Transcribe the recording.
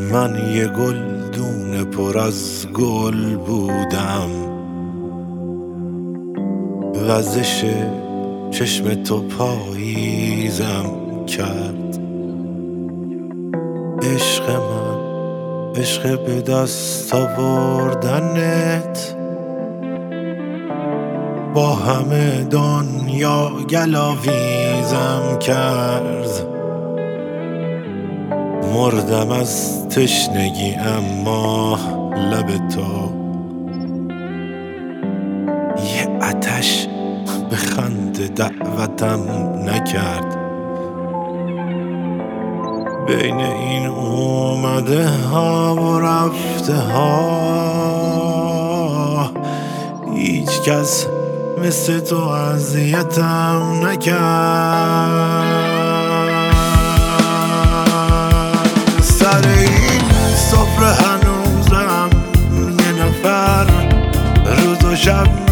من یه گلدون پر از گل بودم، وزش چشم تو پاییزم کرد. عشق من، عشق به دست آوردنت، با همه دنیا گلاویزم کرد. مردم از تشنگی اما لب تو یه آتش به خنده دعوتم نکرد. بین این اومده ها و رفته ها هیچ کس مثل تو اذیتم نکرد. سر این سفره هنوزم یه نفر روز و شب